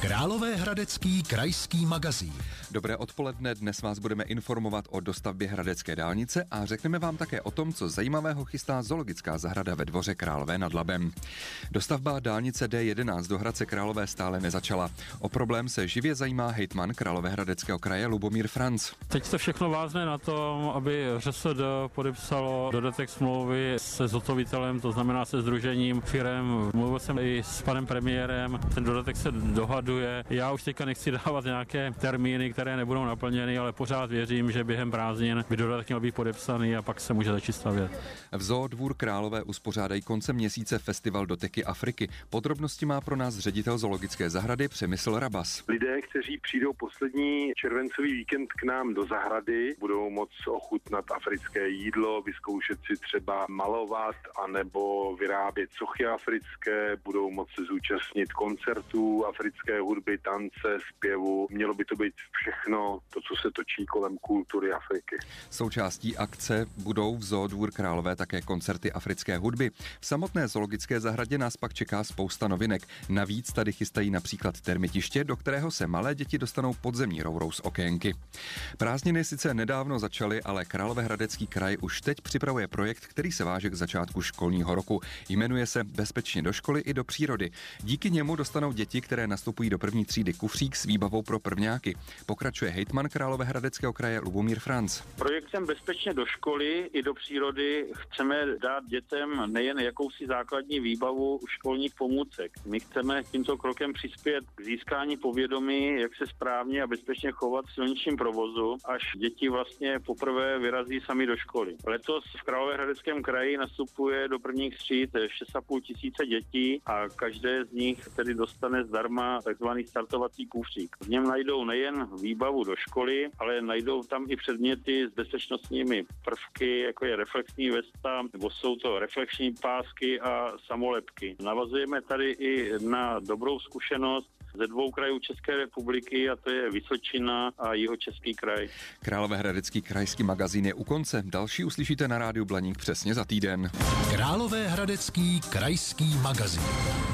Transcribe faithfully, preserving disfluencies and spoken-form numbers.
Královéhradecký krajský magazín. Dobré odpoledne, dnes vás budeme informovat o dostavbě hradecké dálnice a řekneme vám také o tom, co zajímavého chystá zoologická zahrada ve Dvoře Králové nad Labem. Dostavba dálnice D jedenáct do Hradce Králové stále nezačala. O problém se živě zajímá hejtman Královéhradeckého kraje Lubomír Franc. Teď to všechno vázne na tom, aby ŘSD podepsalo dodatek smlouvy se zhotovitelem, to znamená se sdružením firem. Mluvil jsem i s panem premiérem, ten dodatek se dohaduje. Já už teďka nechci dávat nějaké termíny, které nebudou naplněny, ale pořád věřím, že během prázdnin by dodatek měl být podepsaný a pak se může začít stavět. V Zoo Dvůr Králové uspořádají koncem měsíce festival Doteky Afriky. Podrobnosti má pro nás ředitel zoologické zahrady Přemysl Rabas. Lidé, kteří přijdou poslední červencový víkend k nám do zahrady, budou moct ochutnat africké jídlo, vyzkoušet si třeba malovat anebo vyrábět sochy africké, budou moct se zúčastnit koncertů africké hudby, tance, zpěvu. Mělo by to být všechno to, co se točí kolem kultury Afriky. Součástí akce budou v Zoo Dvůr Králové také koncerty africké hudby. V samotné zoologické zahradě nás pak čeká spousta novinek. Navíc tady chystají například termitiště, do kterého se malé děti dostanou podzemní rourou z okénky. Prázdniny sice nedávno začaly, ale Královéhradecký kraj už teď připravuje projekt, který se váže k začátku školního roku. Jmenuje se Bezpečně do školy i do přírody. Díky němu dostanou děti, které nastupují do první třídy, kufřík s výbavou pro prvňáky. Pokračuje hejtman Královéhradeckého kraje Lubomír Franc. Projektem Bezpečně do školy i do přírody chceme dát dětem nejen jakousi základní výbavu školních pomůcek. My chceme tímto krokem přispět k získání povědomí, jak se správně a bezpečně chovat v silničním provozu, až děti vlastně poprvé vyrazí sami do školy. Letos v Královéhradeckém kraji nastupuje do prvních tříd šest a půl tisíce dětí a každé z nich tedy dostane zdarma takzvaný startovací kufřík. V něm najdou nejen výbavu do školy, ale najdou tam i předměty s bezpečnostními prvky, jako je reflexní vesta, nebo jsou to reflexní pásky a samolepky. Navazujeme tady i na dobrou zkušenost ze dvou krajů České republiky, a to je Vysočina a Jihočeský kraj. Královéhradecký krajský magazín je u konce. Další uslyšíte na rádiu Blaník přesně za týden. Královéhradecký krajský magazín.